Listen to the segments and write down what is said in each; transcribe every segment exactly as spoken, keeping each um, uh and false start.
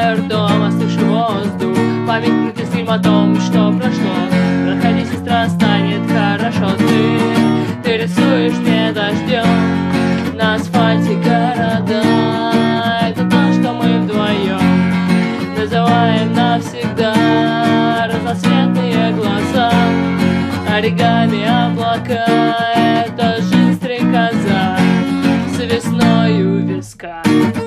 Закрываю ртом остывший воздух, память из фильма о том, что прошло. Проходи, сестра, станет хорошо. Ты, ты рисуешь мне дождем на асфальте города. Это то, что мы вдвоем называем навсегда. Разноцветные глаза, оригами облака. Это жизнь стрекоза с весной у виска.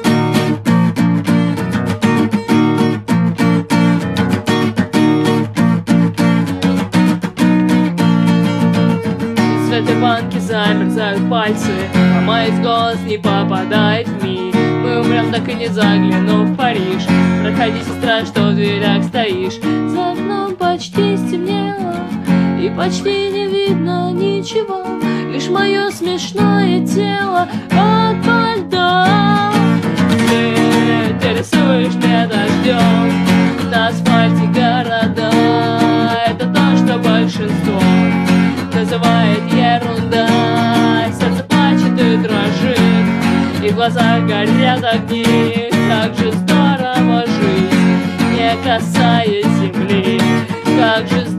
В этой банке замерзают пальцы, а мой голос не попадает в миг. Мы умрем, так и не заглянув в Париж. Проходи, сестра, что в дверях стоишь. За окном почти стемнело, и почти не видно ничего, лишь мое смешное тело подо льдом. Ты, ты рисуешь мне дождем на асфальте города. Это то, что большинство называет ерунда. Сердце плачет и дрожит, и в глазах горят огни. Как же здорово жить, не касаясь земли. Как же здорово